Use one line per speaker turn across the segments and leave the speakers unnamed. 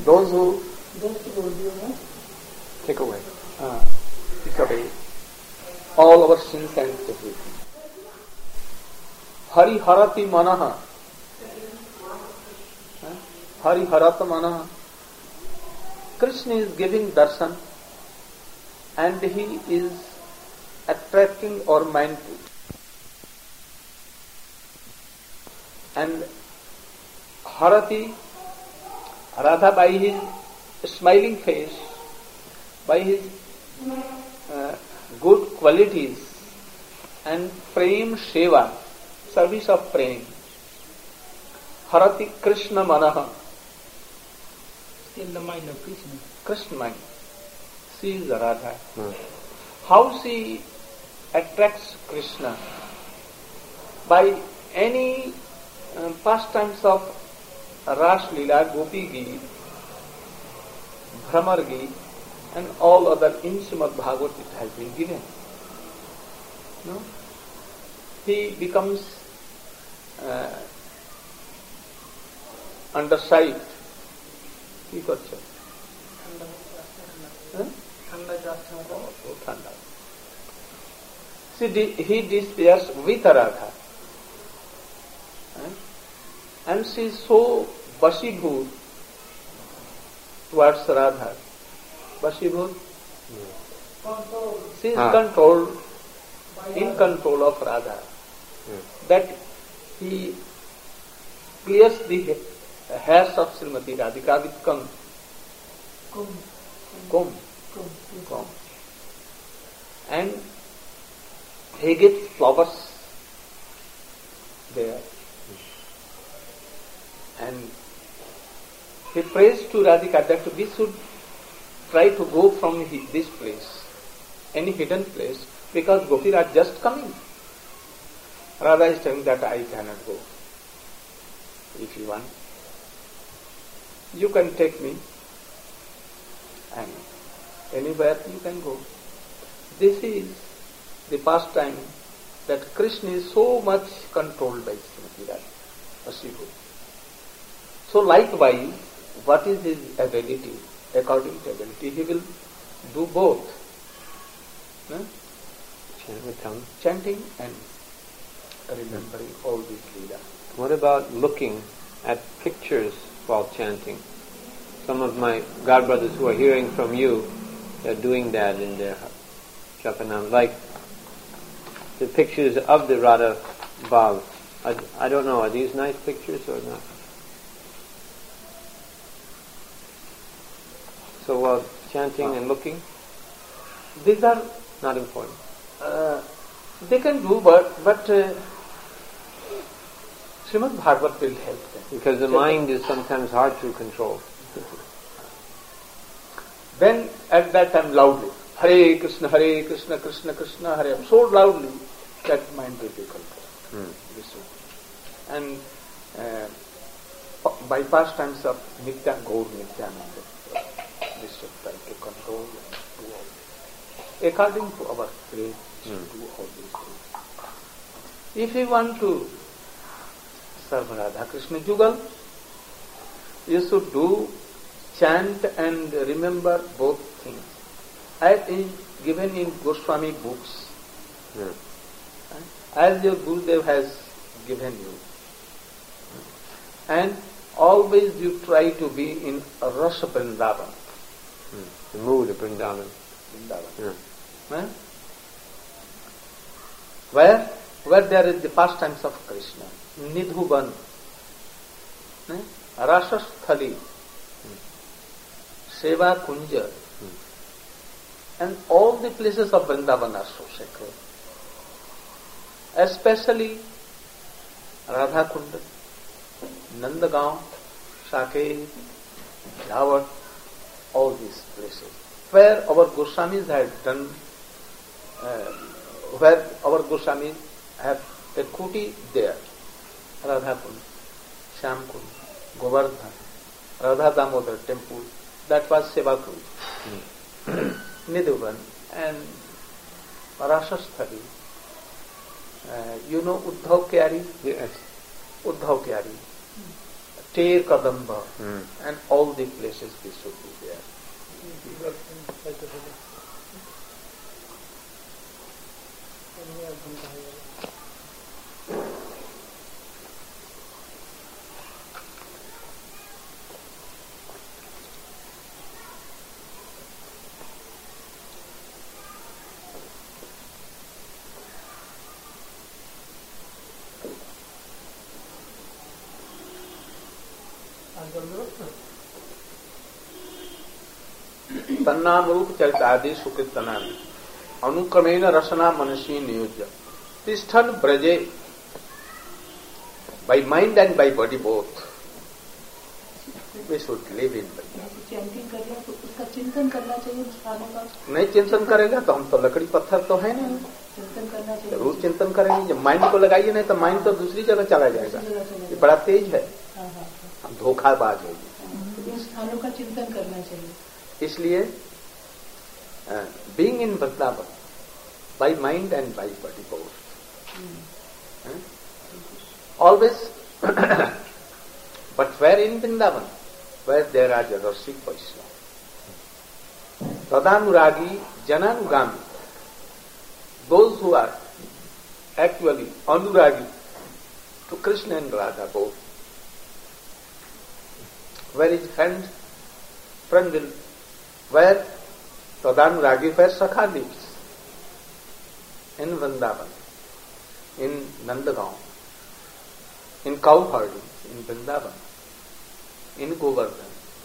Those who take away all our sins and everything. Hari harati manaha. Hari harata manaha. Krishna is giving darshan and he is attracting our mind to it. And harati, Radha, by his smiling face, by his good qualities and prem seva, service of prem, harati Krishna manaha.
In the mind of Krishna.
Krishna mind. She is Radha. How she attracts Krishna? By any pastimes of Ras Leela, Gopi Gi, Bhramar Gi, and all other in Srimad Bhagavad it has been given. No? He becomes under sight. He got so. See, he despairs with Radha. And she is so Vashibhut towards Radha. Vashibhut? She is controlled, in control of Radha. That he clears the hairs of Srimati Radhika with comb. And he gets flowers there. And he prays to Radhika that we should try to go from this place, any hidden place, because Gopis are just coming. Radha is telling that I cannot go. If you want, you can take me and anywhere you can go. This is the pastime that Krishna is so much controlled by Srimati Radha. So likewise, what is his ability? According to ability, he will do both. Chanting and remembering all these Leela.
What about looking at pictures while chanting? Some of my godbrothers who are hearing from you, they're doing that in their Japanam. Like the pictures of the Radha Bhav. I don't know, are these nice pictures or not? So while chanting and looking?
These are
not important.
They can do, but Srimad Bhagavad will help them.
Because the mind is sometimes hard to control.
Then at that time loudly, Hare Krishna, Krishna Krishna, Hare, so loudly that mind will be controlled. And by pastimes of Nitya, Gaur Nityananda, we should try to control and do all. According to our faith, we should do all these things. If you want to serve Radha Krishna Jugal, you should do chant and remember both things. As is given in Goswami books, as your Gurudev has given you. And always you try to be in Rasa Vrindavan.
The mood of Vrindavan.
Where there is the pastimes of Krishna. Nidhuban, Rasasthali, Seva Kunja, and all the places of Vrindavan are so sacred. Especially Radha Kunda, Nandagaon, Saket, Jhavat, all these places. Where our Goswamis had done, where our Goswamis have a kuti there. Radha Kund, Shyam Kund, Govardhan, Radha Damodar temple, that was Sevakund, Nidhuban, and Rasasthali. You know Uddhav Kyari?
Yes.
Uddhav Kyari, Ter Kadamba, and all the places we should be there. तन्नाम रूप चरितादि सुकृतनानि अनुक्रमेण रसना मनसी नियोज्य तिष्ठन ब्रजे by mind and by body both we should live in
chanting कर रहे हैं तो उसका चिंतन करना चाहिए उस स्थानों का।
नहीं चिंतन करेगा तो हम तो लकड़ी पत्थर तो है नहीं,
चिंतन करना चाहिए,
जरूर चिंतन करेंगे। जब माइंड को लगाइए नहीं तो माइंड तो दूसरी जगह चला जाएगा, ये बड़ा तेज है, धोखाबाज है।
उस स्थानों का चिंतन करना चाहिए।
इसलिए being in Vrindavan by mind and by body both. Always, but where in Vrindavan? Where there are Rasic Vaishnava. Tadanuragi, Jananugami, those who are actually anuragi to Krishna and Radha both. Where is friend will, where Tadanuragi, where Sakha lives, in Vrindavan, in Nandagaon, in cow herding, in Vrindavan, in Govardhan.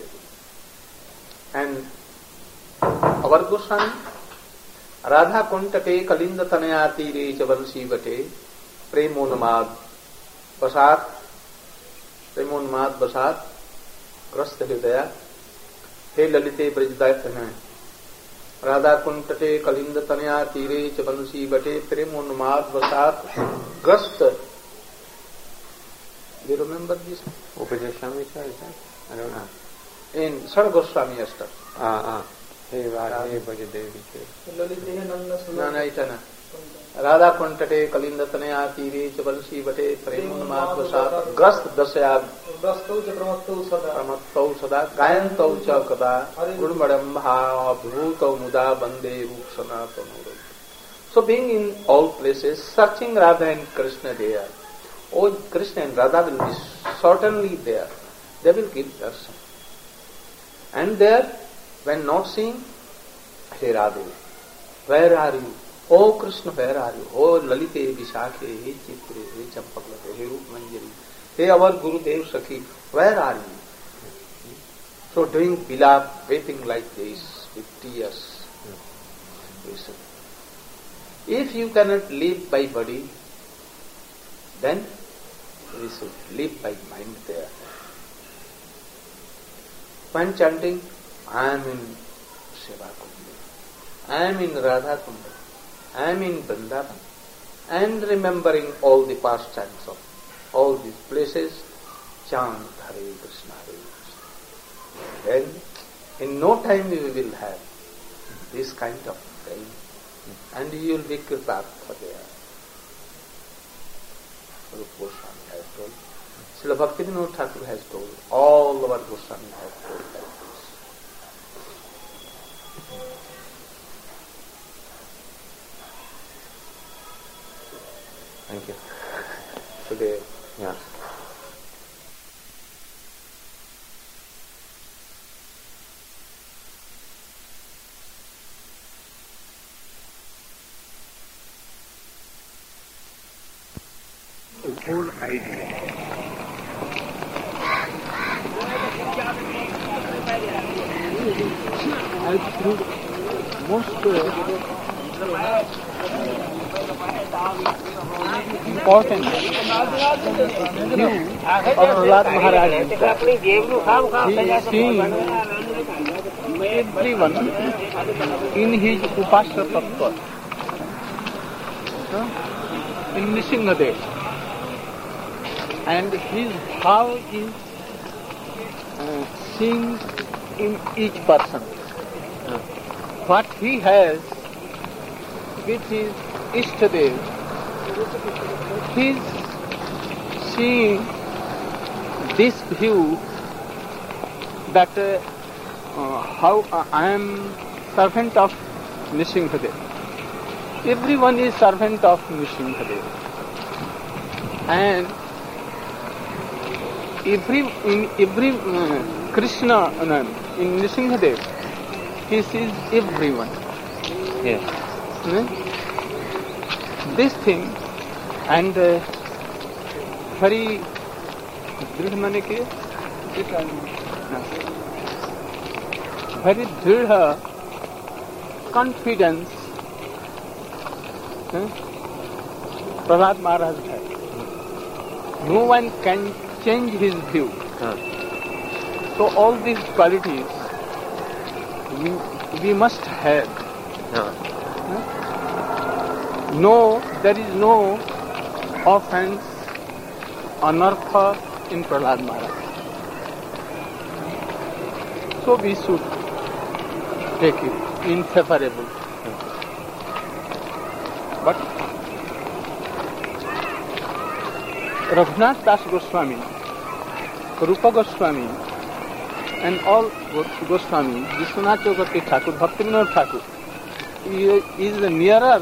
And our Goswami, Radha Kuntate Kalinda Tanayati Re Chavansi Vate, Premonamad Basat, Grasta Hridaya, He Lalite Brajdatana, Radha Kuntate Kalinda Tanayati Re Chavansi Vate, Premonamad Basat, Grasta. Do you remember this?
Upajaswami is that? I don't know.
In Sar Goswami Ashtar.
Hey Vajadevi.
No, itana. Radha Kuntate Kalinda Tanayati Re Chavansi Vate, Premonamad Basat, Grast Dasyad, Pramattau Sada, Gayantau Chakada, Gurmadambha, Bhutau Muda, Bande, Ruksana, Tanuru. So being in all places, searching Radha and Krishna there, oh, Krishna and Radha will be certainly there. They will give darshan. And there, when not seeing, Hey Radhe, where are you? Oh Krishna, where are you? Oh Lalite, Vishakhe, Hey Chitre, Hey Champaklate, Hey Rup Manjari, Hey our Gurudev Sakhi, where are you? So doing bila, weeping like this, with tears. Listen. If you cannot live by body, then we should live by mind there. When chanting, I am in Seva Kunda, I am in Radha Kunda, I am in Vrindavan, and remembering all the pastimes of all these places, chant Hare Krishna, Hare Krishna. Then, in no time we will have this kind of feeling, and you will be kritartha there. Rupa Goswami has told, Srila Bhaktivinoda Thakur has told, all our Goswami have told like this.
Thank you.
Today,
Yeah.
the whole idea. I think most important view of Prahlad Maharaj is that he is seeing everyone in his Upasya Tattva, in Nrsimhadev, and his how is seeing in each person. What he has, which is Ishtadev, he is seeing this view that how I am servant of Nrsimhadev. Everyone is servant of Nrsimhadev. And every Krishna in Nrsimhadev, he sees everyone.
Yes.
This thing and very दृढ़ माने के very दृढ़ confidence Prahlad Maharaj had. No one can change his view. So all these qualities we must have. No, there is no offense, anartha in Prahlad Maharaj. So we should take it in favorable. But Raghunath Das Goswami, Rupa Goswami, and all Goswami, Vishwanath Chakravarti Thakur, Bhaktivinoda Thakur, is nearer,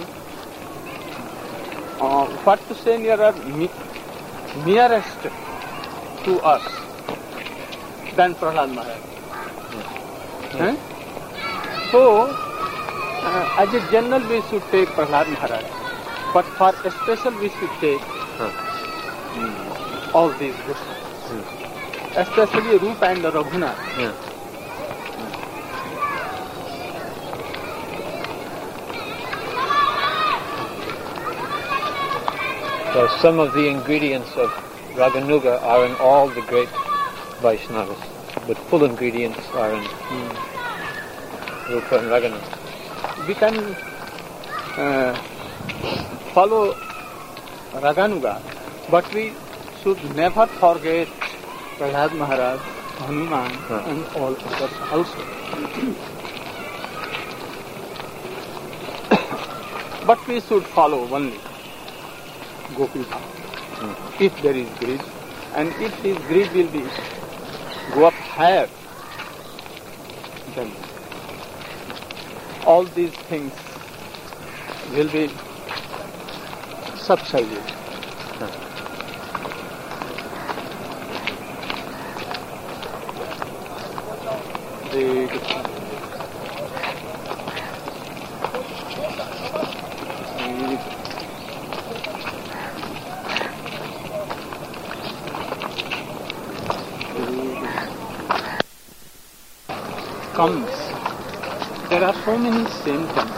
what to say, nearest to us than Prahlad Maharaj. So, as a general we should take Prahlad Maharaj, but for a special we should take all these Goswamis, especially Rupa and Raghunath.
So some of the ingredients of Raganuga are in all the great Vaishnavas, but full ingredients are in Rupa and Raganuga.
We can follow Raganuga, but we should never forget Prahlad Maharaj, Hanuman, and all others also. But we should follow only Gopal Bhav, if there is greed, and if this greed will be go up higher, then all these things will be subsided. Comes. There are so many symptoms.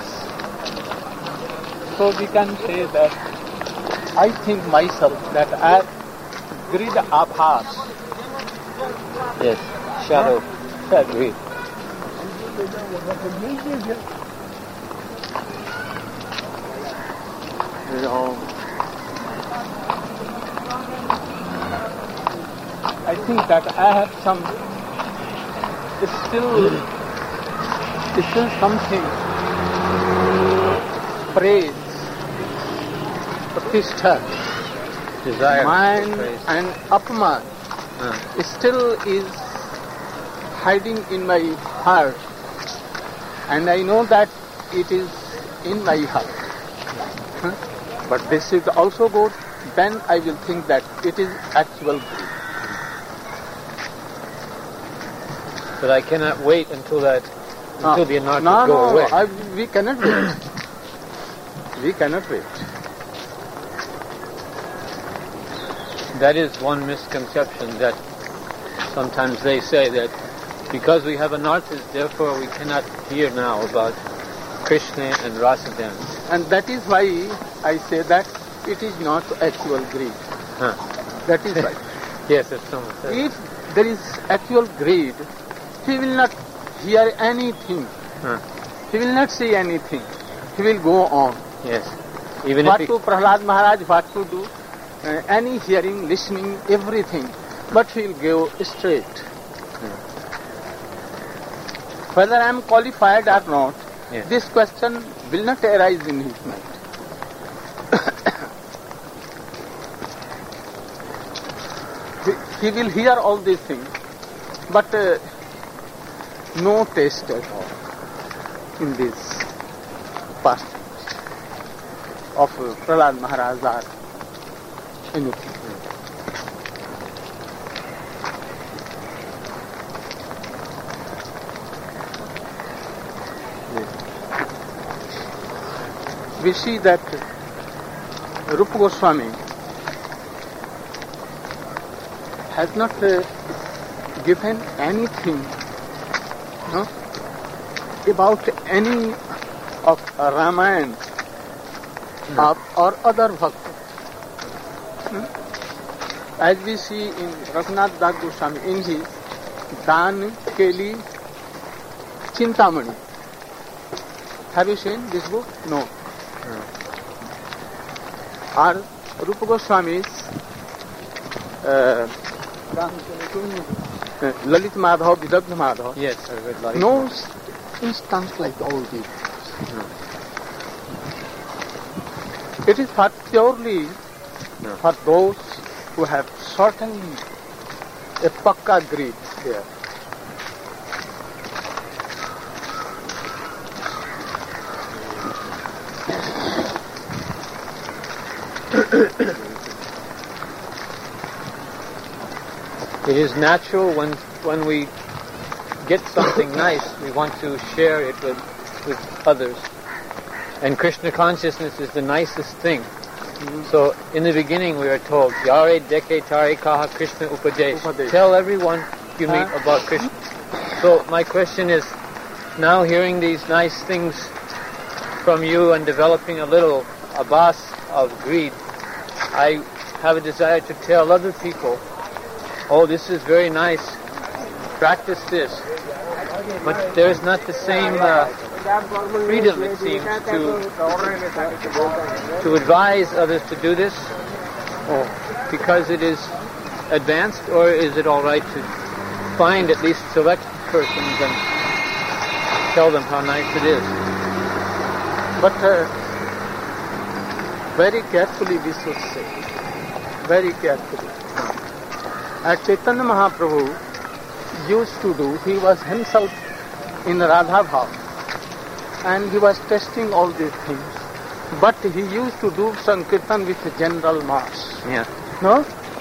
So we can say that I think myself that I greed abhas.
Yes, shadow, greed.
I think that I have some still something praise, pratishtha,
Desire,
mine
praise.
and apman still is hiding in my heart, and I know that it is in my heart. But this is also good, then I will think that it is actual greed.
But I cannot wait until the anarthas go away.
We cannot wait. We cannot wait.
That is one misconception, that sometimes they say that because we have anarthas, therefore we cannot hear now about Krishna and Rasa dance.
And that is why I say that it is not actual greed. That is right.
Yes, that's someone says.
If there is actual greed, he will not hear anything. He will not see anything. He will go on.
Yes. Even
what
if
to Prahlad Maharaj, what to do, any hearing, listening, everything. But he will go straight. Whether I am qualified or not, this question will not arise in his mind.
he will hear all these things, but no taste at all in this past of Prahlad Maharaj or anything. We see that Rupa Goswami has not given anything about any of Ramayana or other bhakti. As we see in Raghunath Das Goswami in his Dan Keli Chintamani. Have you seen this book? No. Or Rupa Goswami's Lalit Madhav, Vidagdha Madhav.
Yes, I read Lalit.
No instance like all these. It is for purely for those who have certainly a pakka greed there.
It is natural when we get something nice, we want to share it with others. And Krishna consciousness is the nicest thing. So in the beginning we are told, Yare deke tare kaha Krishna upadesh. Tell everyone you meet about Krishna. So my question is, now hearing these nice things from you and developing a little abhas of greed, I have a desire to tell other people, oh, this is very nice, practice this. But there's not the same freedom, it seems, to advise others to do this, because it is advanced, or is it all right to find at least select persons and tell them how nice it is?
But very carefully we should say, very carefully. As Chaitanya Mahaprabhu used to do, he was himself in Radha Bhav and he was testing all these things. But he used to do Sankirtan with a general mass.
Yeah.
No?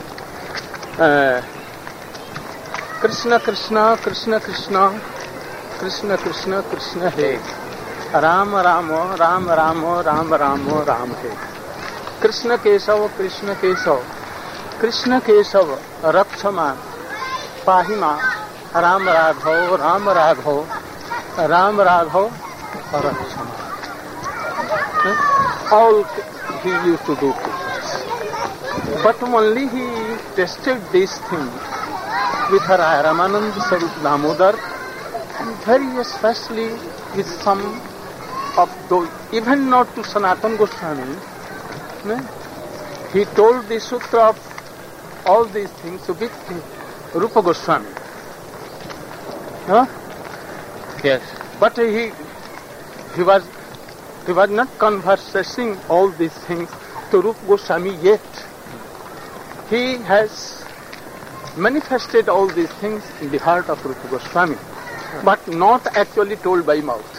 Krishna Krishna, Krishna Krishna, Krishna Krishna, Krishna He. Rama Rama, Rama Rama, Rama Rama, Rama He. Krishna Kesava, Krishna Kesava, Krishna Kesava, Rakshama, Pahima, Ram Radho, Ram Radho, Ram Radho, Rakshama. All he used to do. But only he tested this thing with her Ramanand Sarup Damodar, and very especially with some of those, even not to Sanatana Goswami. He told the sutra of all these things with Rupa Goswami.
Yes.
But he was not conversing all these things to Rupa Goswami yet. He has manifested all these things in the heart of Rupa Goswami, but not actually told by mouth.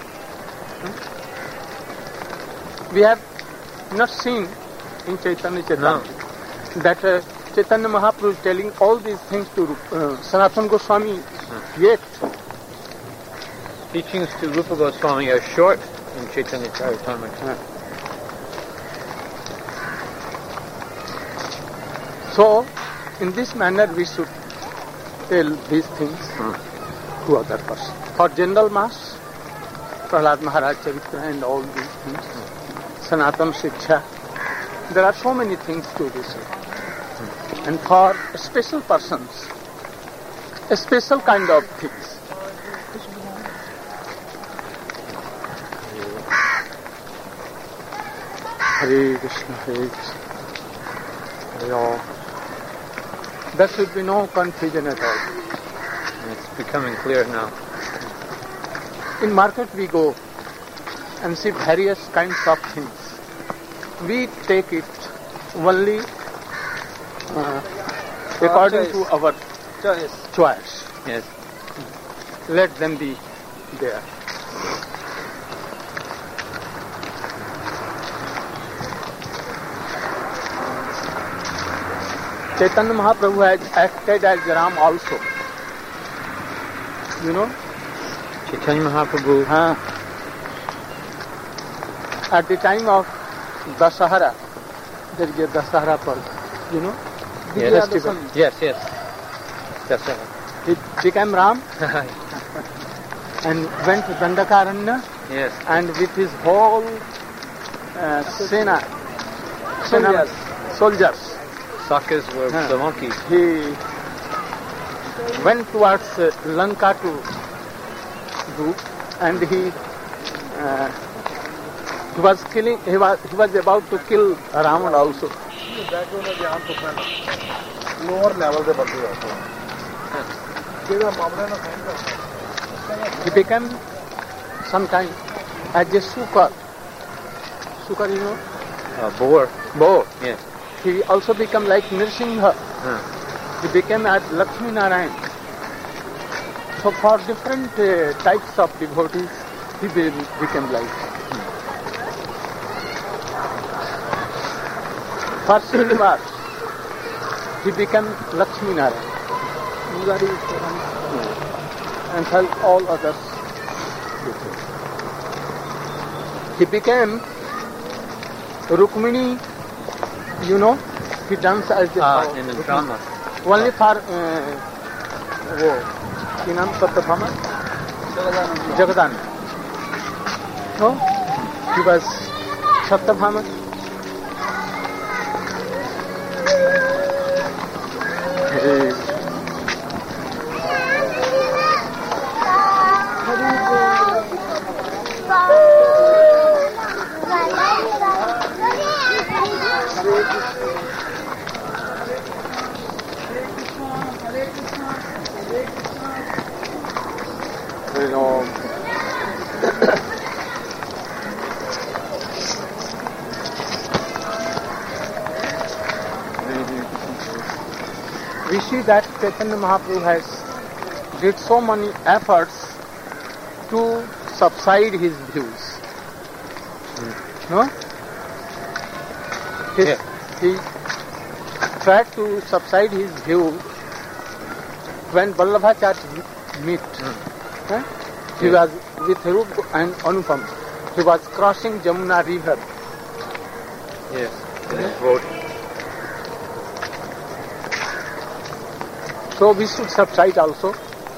We have not seen in Chaitanya Charitamrita that Chaitanya Mahaprabhu is telling all these things to Sanatana Goswami yet.
Teachings to Rupa Goswami are short in Chaitanya Charitamrita.
So, in this manner we should tell these things to other persons. For general mass, Prahlad Maharaj Charitra and all these things, Sanatana Shiksha, there are so many things to be said. And for special persons, a special kind of things. Hare Krishna, Hare Krishna, Hare Ram. There should be no confusion at all.
It's becoming clear now.
In market we go and see various kinds of things. We take it only according to our choice.
Yes.
Let them be there. Chaitanya Mahaprabhu has acted as Ram also. You know?
Chaitanya Mahaprabhu.
At the time of Dasahara, there is a Dasahara Parv, you know?
Festival. Yes. Dasahara.
He became Ram and went to Dandakaranya.
Yes.
And with his whole soldiers.
Sakas were the monkeys.
He went towards Lanka to do, and he was killing. He was about to kill Ravan also.
Lower level de bande
He became sometime as a Sukar. Sukar, you know?
Boar. Yes.
He also became like Nrsimha. He became as Lakshmi Narayan. So for different types of devotees, he became like. For Srinivas, he became Lakshmi Narayan. And helped all others. He became Rukmini, you know, he danced as a
in the drama.
Only for Satyabhama? Jagadan. No? He was Satyabhama. We see that Chaitanya Mahaprabhu has did so many efforts to subside his views. No? He tried to subside his view when Vallabhacharya met. He was with Rup and Anupam. He was crossing Jamuna river.
Yes. Road.
So we should subside also.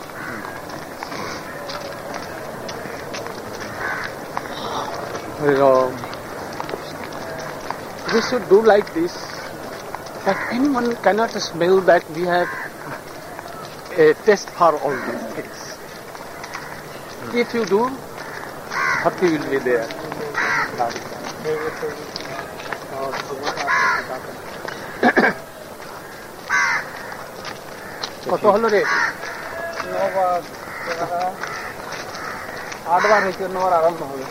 We should do like this, that anyone cannot smell that we have a taste for all these things. If you do, bhakti will be there. কত হলো রে 8 বার হয়েছে 9 বার আরম্ভ হবে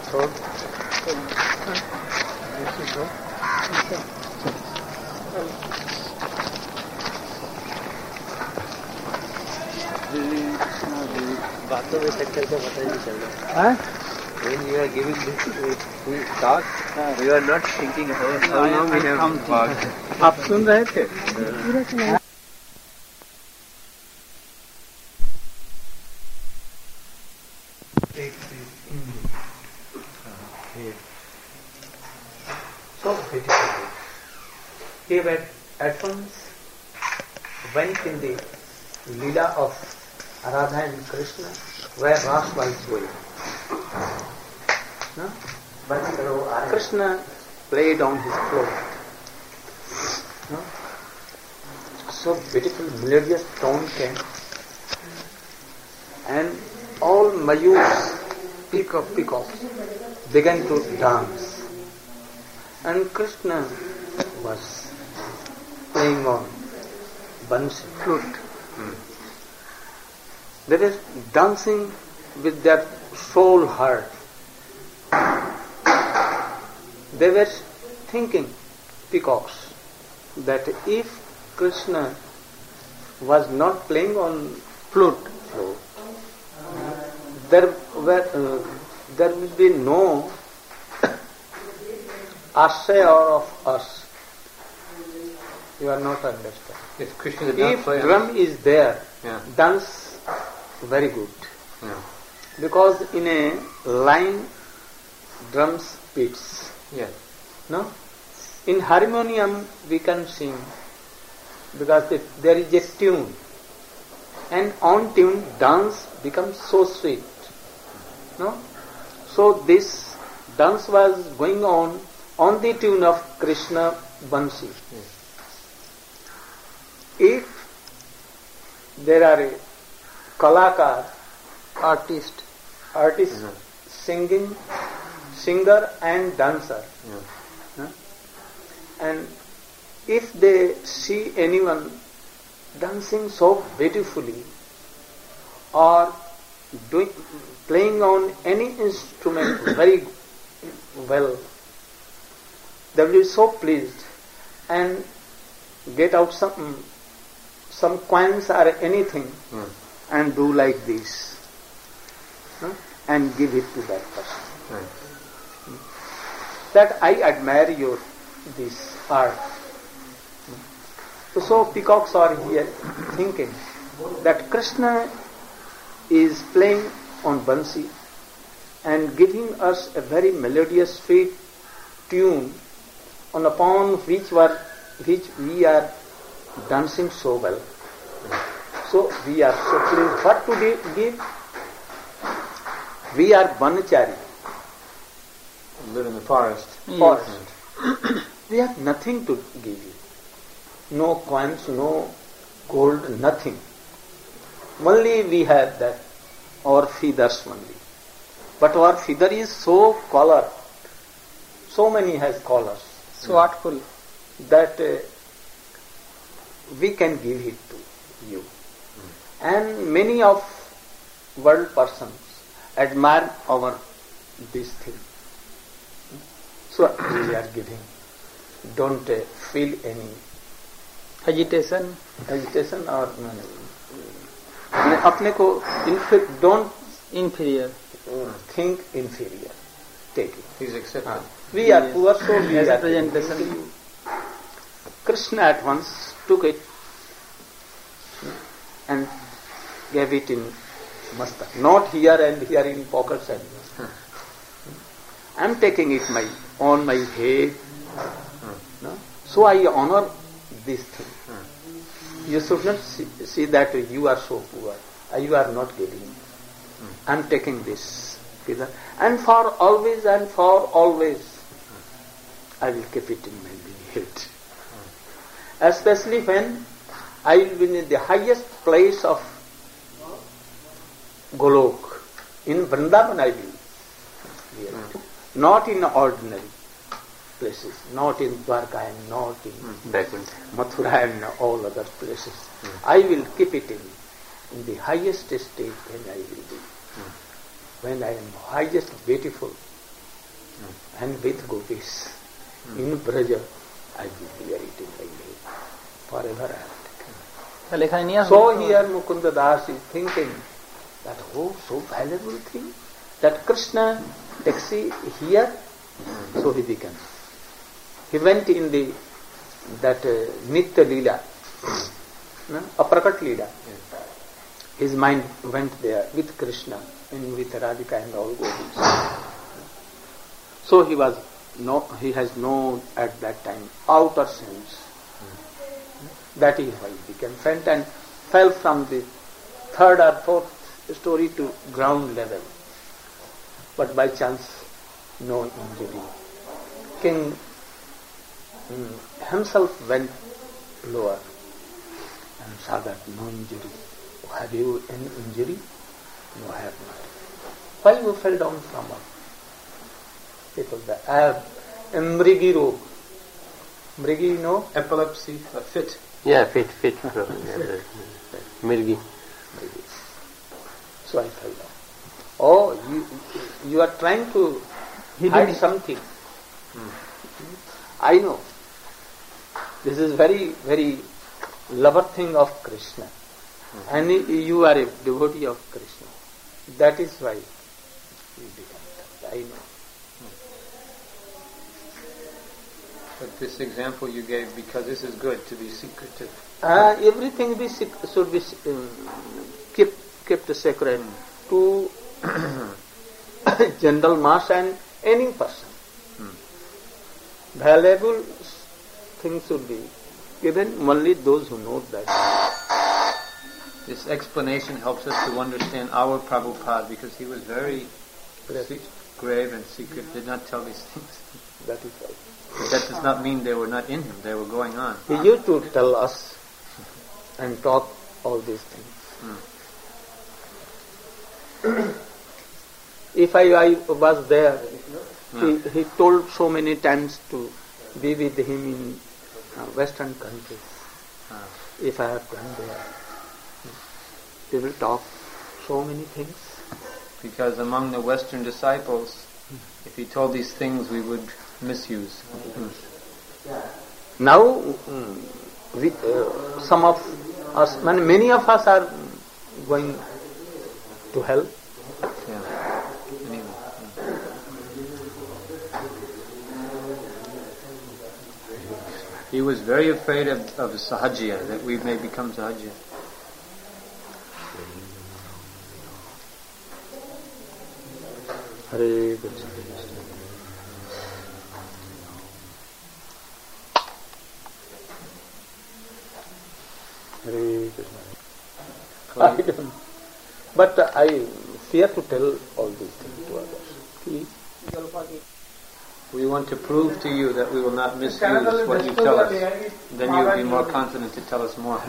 बातों में चक्कर का पता ही नहीं चल रहा। When you are giving this talk, you are not thinking how long we have walked.
आप सुन रहे थे?
So beautifully. He at once went in the Leela of Radha and Krishna, where Ras was going. No? But Krishna played on his floor. No? So beautiful, melodious tone came, and all Mayurs, peacocks, began to dance. And Krishna was playing on Bansi flute. They were dancing with their soul heart. They were thinking, peacocks, that if Krishna
was not playing on flute. There will be no ashray of us. You are not understanding.
If Krishna did not
If
play
drum is there,
Yeah.
dance very good.
Yeah.
Because in a line, drums beats.
Yes.
No? In harmonium we can sing because there is a tune. And on tune, dance becomes so sweet. No? So this dance was going on the tune of Krishna Bansi. If there are a kalakar, artist, singing, singer and dancer, and if they see anyone dancing so beautifully or playing on any instrument very well, they will be so pleased and get out some coins or anything and do like this and give it to that person. That I admire this art. So peacocks are here thinking that Krishna is playing on Bansi and giving us a very melodious, sweet tune upon which we are dancing so well. So we are so pleased. What to give? We are Banachari.
Live in the forest.
We have nothing to give you. No coins, no gold, nothing. Only we have that, our feathers only. But our feather is so colored, so many has colors,
So artful.
that we can give it to you. And many of world persons admire our this thing. So we are giving. Don't feel any
Agitation.
or अपने को don't
Inferior.
think inferior. Take it.
He's accepted.
We are poor, so we
As a
are
presentation.
giving to you. Krishna at once took it and gave it in Mastak. Not here and here in pockets. I am taking it on my head. No? So I honor this thing. You should not see that you are so poor. You are not giving. I am taking this. And for always and for always, I will keep it in my head. Especially when I will be in the highest place of Golok. In Vrindavan I will be. Not in ordinary places, not in Dwarka and not in Mathura and all other places. I will keep it in the highest state when I will be. When I am highest beautiful and with gopis in Braja, I will wear it in my head. Forever I will take. So here Mukunda Das is thinking that, so valuable thing, that Krishna takes here, so he became. He went in that Nitya Leela, Aprakat Leela. His mind went there with Krishna and with Radhika and all gopis. So he has no at that time outer sense. That is why he became faint and fell from the third or fourth story to ground level. But by chance, no injury. King himself went lower and saw that no injury. Have you any injury? No, I have not. Why you fell down from up? People that I have Mrigi Rog. Mrigi, you know?
Epilepsy, a fit.
Yeah, fit. Mirgi.
So I fell down. Oh, you are trying to hide something. I know. This is very, very lover thing of Krishna. And you are a devotee of Krishna. That is why you become that. I know.
But this example you gave, because this is good, to be secretive.
Everything should be kept sacred to general mass and any person. Valuable things should be given only those who know that.
This explanation helps us to understand our Prabhupada, because he was very grave and secret, did not tell these things.
That is right.
But that does not mean they were not in him, they were going on.
He used to tell us and talk all these things. If I was there, he told so many times to be with him in Western countries. If I have gone there, they will talk so many things.
Because among the Western disciples, if he told these things, we would misuse.
Now, some of us, many of us are going to hell.
Yeah. Anyway. He was very afraid of Sahajya, that we may become Sahajya.
Hare Krishna. Hare Krishna. I don't, but I fear to tell all these things to others. Please.
We want to prove to you that we will not misuse what you tell us. Then you will be more confident to tell us more.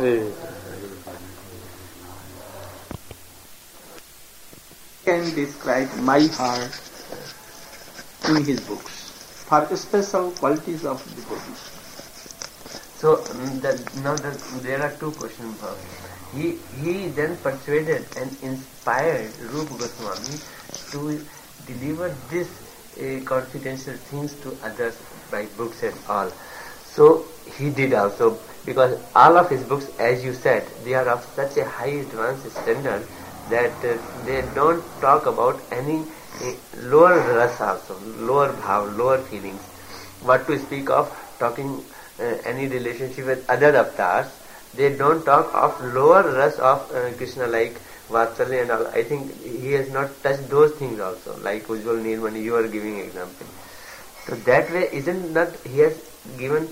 Can describe my heart in his books for special qualities of devotees.
So there are two questions. He then persuaded and inspired Rupa Goswami to deliver this confidential things to others by books and all. So he did also, because all of his books, as you said, they are of such a high advanced standard that they don't talk about any lower ras also, lower bhav, lower feelings. What to speak of talking any relationship with other avatars, they don't talk of lower ras of Krishna like Vatsalya and all. I think he has not touched those things also, like Ujjwal Nirmani, you are giving example. So that way, isn't that he has given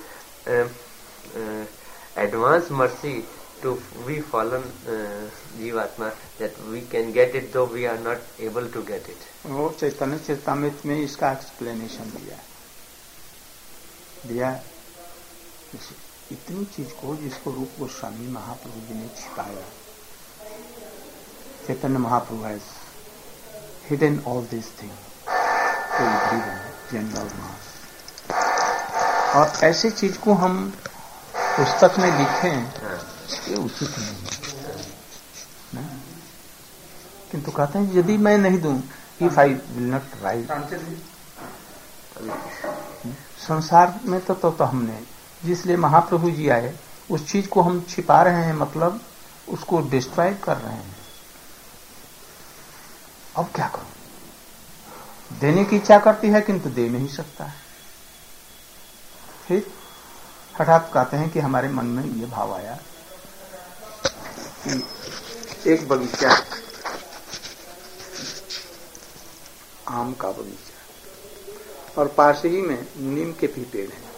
advanced mercy to we fallen Jivatma, that we can get it though we are not able to get it.
वो चैतन्य चेतामृत में इसका explanation दिया इतनी चीज को जिसको रूप गोस्वामी महाप्रभु जी ने छिपाया. Chaitanya Mahaprabhu has hidden all these things to everyone, general mass. और ऐसी चीज को हम पुस्तक में लिखें ये उचित नहीं. किंतु कहते हैं यदि मैं नहीं दूं, if I will not write, संसार में तो हमने जिसलिए महाप्रभु जी आए उस चीज को हम छिपा रहे हैं, मतलब उसको डिस्ट्रॉय कर रहे हैं. अब क्या करूं? देने की इच्छा करती है किंतु दे नहीं सकता है. फिर हठात कहते हैं कि हमारे मन में ये भाव आया कि एक बगीचा, आम का बगीचा, और पास ही में नीम के भी पेड़ हैं.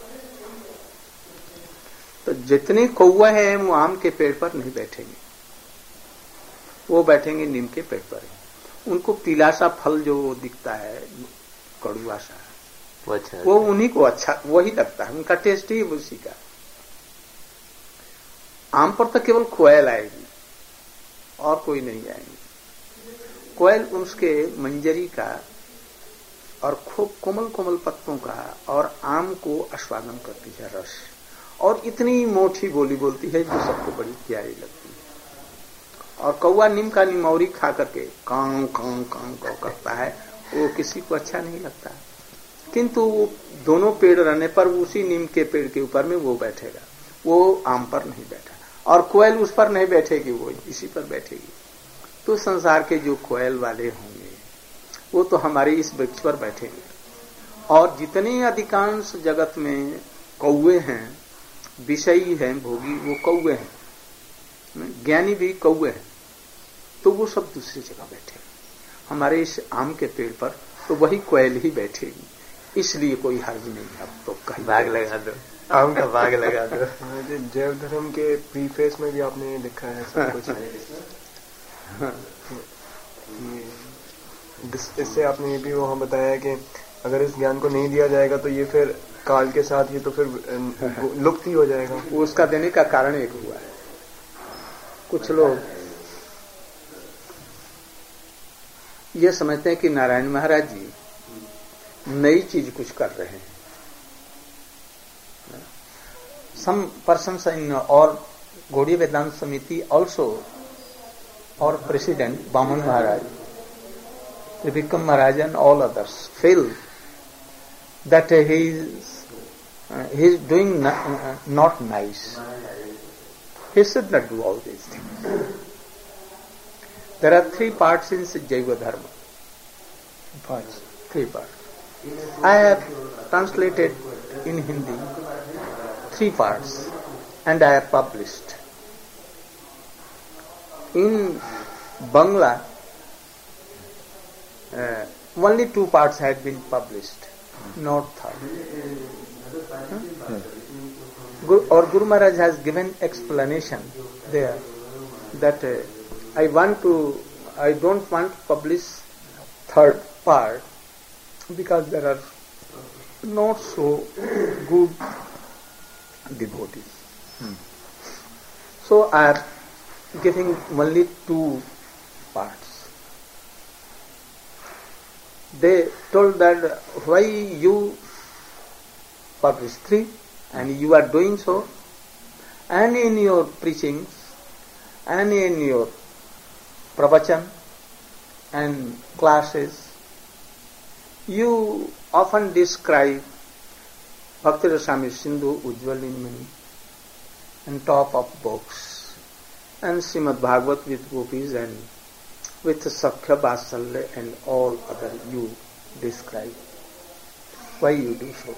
तो जितने कौवा है वो आम के पेड़ पर नहीं बैठेंगे, वो बैठेंगे नीम के पेड़ पर. उनको पीला सा फल जो दिखता है कड़ुआ सा, वो उन्हीं को अच्छा वही लगता है, उनका टेस्ट ही उसी का. आम पर तो केवल कोयल आएगी और कोई नहीं आएंगे. कोयल उसके मंजरी का और खूब कोमल कोमल पत्तों का और आम को आस्वादन करती है रस, और इतनी मोटी बोली बोलती है जो सबको बड़ी प्यारी लगती है. और कौवा नीम का निमौरी खा करके कांग कांग कांग करता है, वो किसी को अच्छा नहीं लगता. किंतु वो दोनों पेड़ रहने पर उसी नीम के पेड़ के ऊपर में वो बैठेगा, वो आम पर नहीं बैठा. और कोयल उस पर नहीं बैठेगी, वो इसी पर बैठेगी। तो संसार के जो कोयल वाले होंगे वो तो हमारे इस वृक्ष पर बैठेंगे। और जितने अधिकांश जगत में कौवे हैं, विषयी हैं, भोगी, वो कौवे हैं, ज्ञानी भी कौवे हैं, तो वो सब दूसरी जगह बैठे। हमारे इस आम के पेड़ पर तो वही कोयल ही बैठेगी, इसलिए कोई हर्ज नहीं। अब तो कहीं
बाग लगा दो, आम का बाग लगा दो।
जैव धर्म के प्रीफेस में भी आपने लिखा है सब कुछ। इससे आपने ये भी वहाँ बताया कि अगर इस ज्ञान को नहीं दिया जाएगा तो ये फिर काल के साथ ये तो फिर लुप्त ही हो जाएगा।
उसका देने का कारण एक हुआ है, कुछ लोग ये समझते हैं कि नारायण महाराज जी नई चीज कुछ कर रहे हैं। सम पर्सन्स इन और गौड़ीय वेदांत समिति ऑल्सो और president Baman Maharaj, Vikram Maharaj and all others feel that he is doing not nice. He should not do all these things. There are 3 parts in Jaiva Dharma. Three parts. I have translated in Hindi 3 parts and I have published. In Bangla, only 2 parts had been published, not 3rd. Guru Maharaj has given explanation there that I don't want to publish 3rd part because there are not so good devotees. So I am giving only 2 parts. They told that why you publish 3 and you are doing so, and in your preachings and in your pravachan and classes you often describe Bhakti Rasamrita Sindhu, Ujjwal Nilmani and top of books, and Srimad Bhagavat with gopis and with Sakhya Vasalya and all other you describe. Why you do so?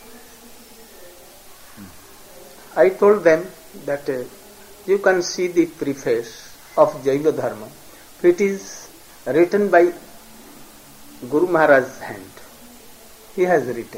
I told them that you can see the preface of Jaiva Dharma. It is written by Guru Maharaj's hand. He has written.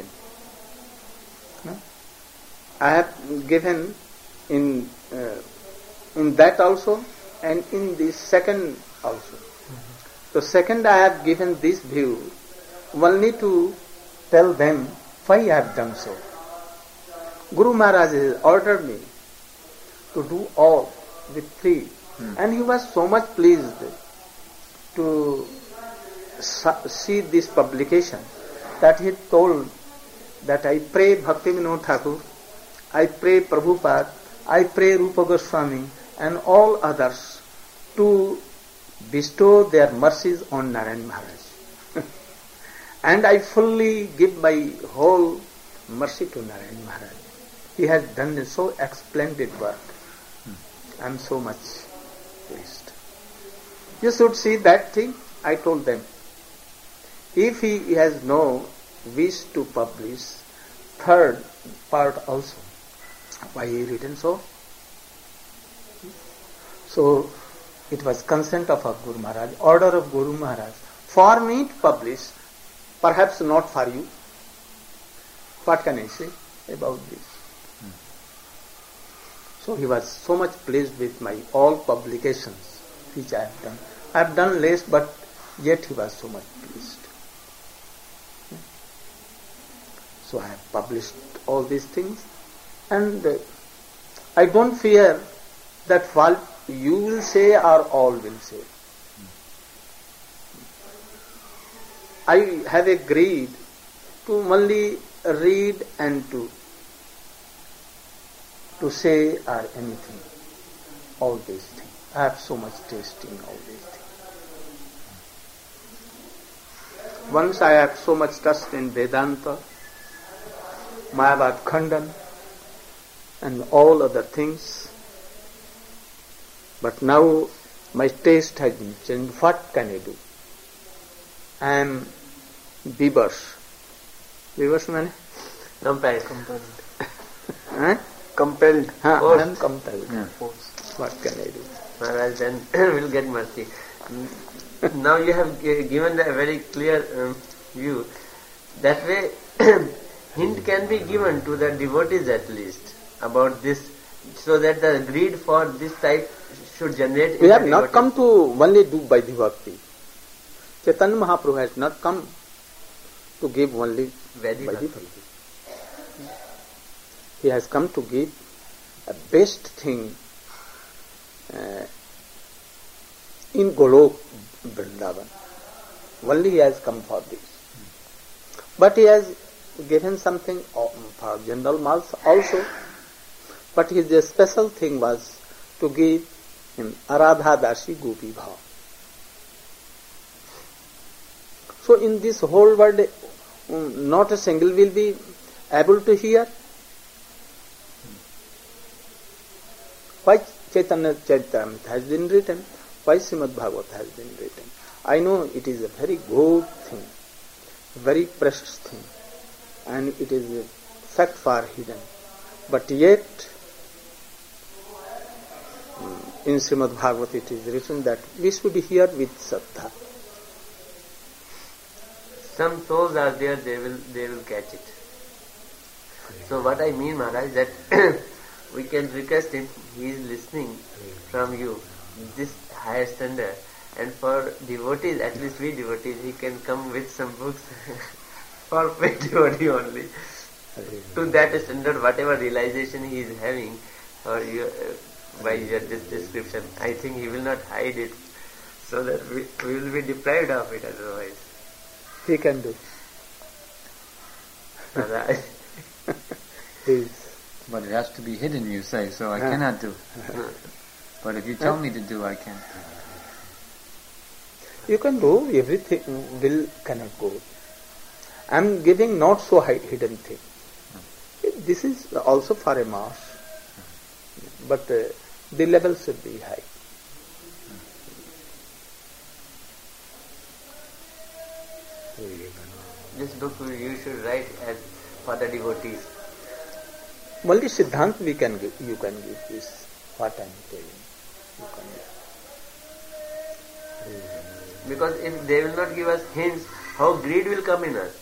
I have given in that also and in the second also. So second I have given this view only to tell them why I have done so. Guru Maharaj has ordered me to do all with 3 and he was so much pleased to see this publication that he told that I pray Bhakti Vinod Thakur, I pray Prabhupada, I pray Rupa Goswami and all others to bestow their mercies on Narayan Maharaj. And I fully give my whole mercy to Narayan Maharaj. He has done so splendid work. I am so much pleased. You should see that thing. I told them. If he has no wish to publish 3rd part also, why he written so? So it was consent of Guru Maharaj, order of Guru Maharaj for me to publish, perhaps not for you. What can I say about this? So he was so much pleased with my all publications which I have done. I have done less, but yet he was so much pleased. So I have published all these things, and I don't fear that what you will say or all will say. I have agreed to only read and to say or anything, all these things. I have so much taste in all these things. Once I have so much trust in Vedanta, Mayavad Khandan and all other things, But now my taste has been changed. What can I do? I am Beavers. Beavers mean?
Compelled.
Compelled.
I am compelled.
Yeah.
What can I do?
Maharaj, then we'll get mercy. Now you have given a very clear view. That way, hint can be given to the devotees at least about this, so that the greed for this type should generate.
We have not come to only do by the bhakti. Chaitanya Mahaprabhu has not come to give only by the bhakti. He has come to give a best thing in Golok Vrindavan. Only he has come for this. But he has given something for general mass also. But his special thing was to give him Aradha Dasi Gopi Bhav. So in this whole world, not a single will be able to hear. Why Chaitanya Charitamrita has been written? Why Srimad Bhagavad has been written? I know it is a very good thing, very precious thing, and it is a fact far hidden. But yet, in Srimad Bhagavad it is written that we should hear with Saddha.
Some souls are there, they will catch it. So what I mean, Maharaj, that we can request him, he is listening from you, this higher standard, and for devotees, at least we devotees, he can come with some books for paid devotee only. To that standard, whatever realization he is having, or by your description, I think he will not hide it, so that we will be deprived of it otherwise.
He can do.
Maharaj.
But it has to be hidden, you say, so I cannot do. But if you tell me to do, I can.
You can do everything, will cannot go. I am giving not so hidden thing. This is also for a mass, but the level should be high.
This book you should write as for the devotees.
Only Siddhant we can give, you can give this, what I am telling. You can give.
Because if they will not give us hints, how greed will come in us?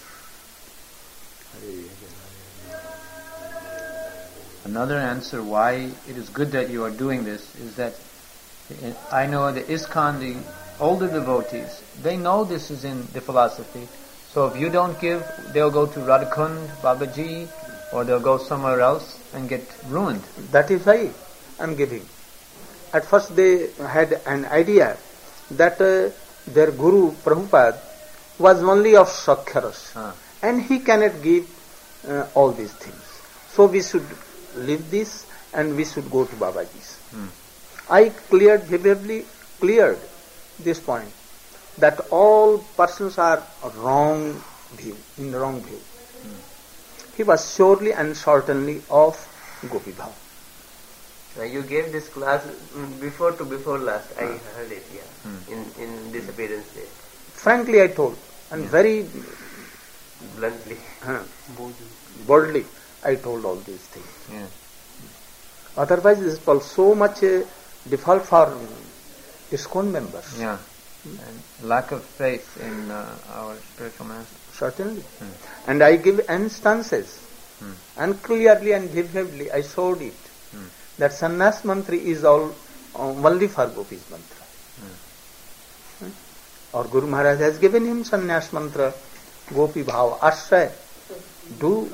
Another answer why it is good that you are doing this is that I know the ISKCON, the older devotees, they know this is in the philosophy. So if you don't give, they'll go to Radhakund, Babaji, or they'll go somewhere else and get ruined.
That is why I am giving. At first they had an idea that their Guru Prabhupada was only of Sakhyaras and he cannot give all these things. So we should leave this and we should go to Babaji's. I vividly cleared this point, that all persons are in wrong view. He was surely and certainly of Gopi Bhav.
You gave this class before last. I heard it, in this appearance day.
Frankly, I told, and very
bluntly,
boldly, I told all these things.
Yeah.
Otherwise, this is so much a default for ISKCON members.
Yeah. And lack of faith in our spiritual master.
Certainly. And I give instances, and clearly and vividly I showed it, that sannyas mantra is all only for Gopi's mantra. Or Guru Maharaj has given him sannyas mantra, Gopi Bhav, Ashray, do.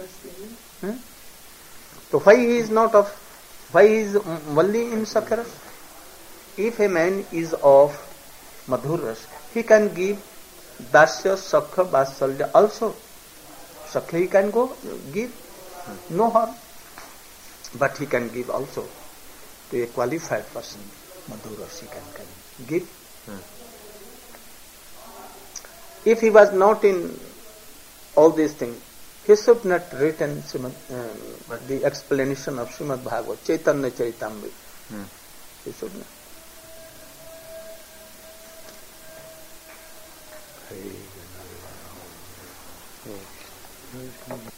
So why he is only in Sakharas? If a man is of Madhur Ras, he can give Dasya, Sakha, Vasalya also. Sakha he can give, no harm. But he can give also to a qualified person. Madhur Ras he can give. If he was not in all these things, he should not written the explanation of Srimad Bhagavad, Chaitanya Charitamrita. He should not.
Hare Krishna.